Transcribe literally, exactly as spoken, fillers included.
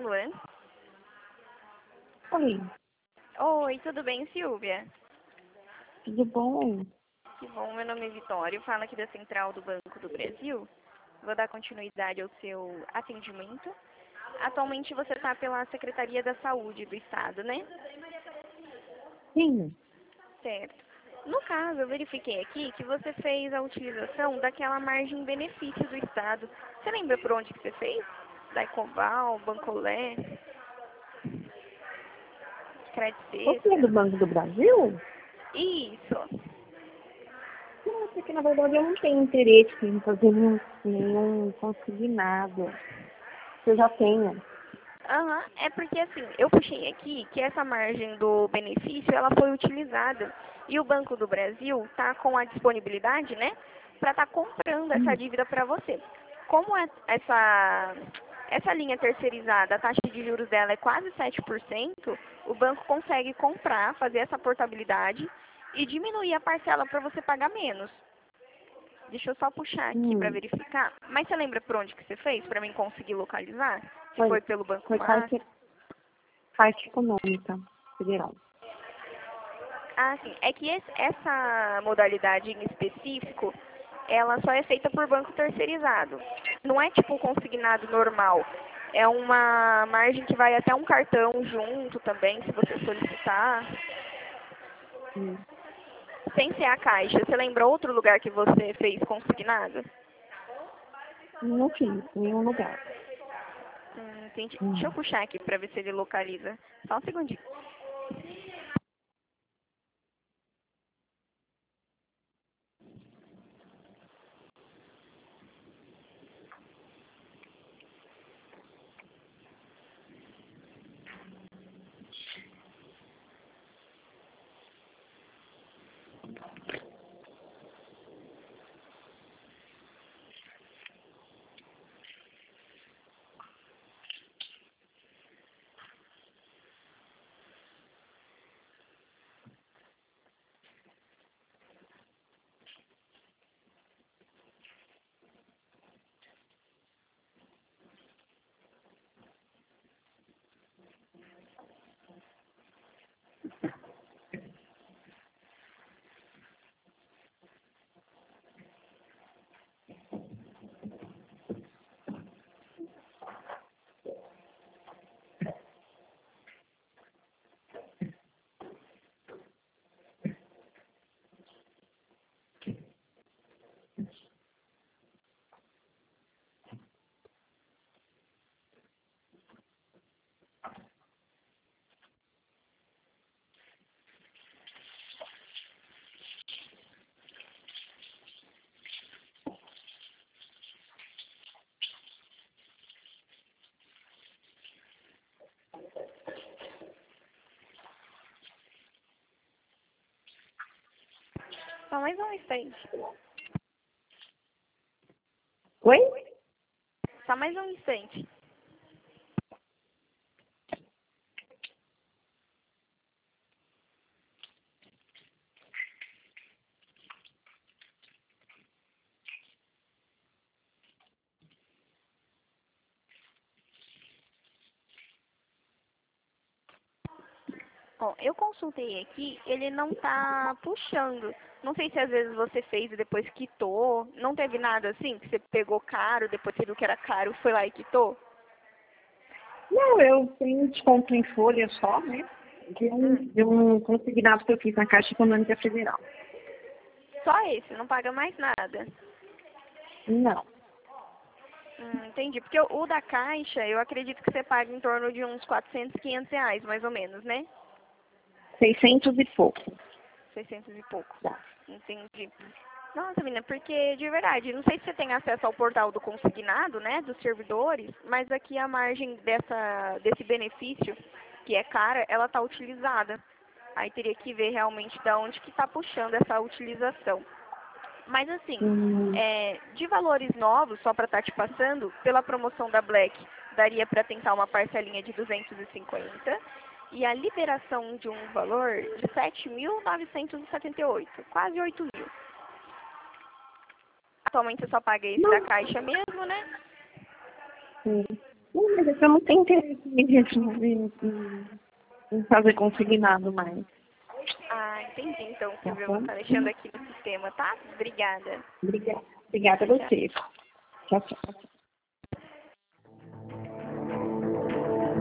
Luan? Oi, Oi, tudo bem, Silvia? tudo bom? Que bom, meu nome é Vitória, eu falo aqui da Central do Banco do Brasil. Vou dar continuidade ao seu atendimento. Atualmente você está pela Secretaria da Saúde do Estado, né? Sim, Certo. No caso, eu verifiquei aqui que você fez a utilização daquela margem benefício do Estado. Você lembra por onde que você fez? Da Ecoval, Bancolé, Credit você é Sexta? do Banco do Brasil? Isso. Não, porque na verdade eu não tenho interesse em fazer nenhum, nenhum consignado. Eu já tenho. Aham, é porque assim, eu puxei aqui que essa margem do benefício, ela foi utilizada e o Banco do Brasil está com a disponibilidade, né, para estar comprando essa Hum, dívida para você. Como é- essa, essa linha terceirizada, a taxa de juros dela é quase sete por cento, o banco consegue comprar, fazer essa portabilidade e diminuir a parcela para você pagar menos. Deixa eu só puxar aqui para hum. verificar. Mas você lembra por onde que você fez, para mim conseguir localizar? Se Foi, foi pelo Banco foi Mar? Caixa, Caixa Econômica Federal. Ah, sim. É que esse- essa modalidade em específico, ela só é feita por banco terceirizado. Não é tipo um consignado normal. É uma margem que vai até um cartão junto também, se você solicitar. Hum. Sem ser a caixa. Você lembra outro lugar que você fez consignado? Não fiz em nenhum lugar. Hum, entendi. Deixa eu Hum. puxar aqui para ver se ele localiza. Só um segundinho. Só mais um instante. Oi? Só mais um instante. Bom, eu consultei aqui, ele não tá puxando. Não sei se às vezes você fez e depois quitou. Não teve nada assim, que você pegou caro, depois você viu que era caro, foi lá e quitou? Não, eu tenho desconto em folha só, né? De um, Hum, de um consignado que eu fiz na Caixa Econômica Federal. só esse, não paga mais nada. Não, Hum, entendi. Porque o, o da Caixa, eu acredito que você paga em torno de uns quatrocentos, quinhentos reais, mais ou menos, né? seiscentos e pouco. Seiscentos e pouco. Tá. Entendi. Nossa, menina, porque de verdade, não sei se você tem acesso ao portal do consignado, né, dos servidores, mas aqui a margem dessa, desse benefício, que é cara, ela está utilizada. Aí teria que ver realmente de onde que está puxando essa utilização. Mas assim, Hum, é, de valores novos, só para estar te passando, pela promoção da Black, daria para tentar uma parcelinha de duzentos e cinquenta e a liberação de um valor de sete mil novecentos e setenta e oito, quase oito mil. Atualmente eu só paguei esse da não, Caixa mesmo, né? sim. Não, mas é que eu não tenho interesse mesmo em, em, em fazer consignado mais. Ah, entendi. Então, Tá Silvia, eu vou bom? estar deixando aqui no sistema, tá? Obrigada. Obrigada. Obrigada a Tchau, tchau. você. Tchau, tchau.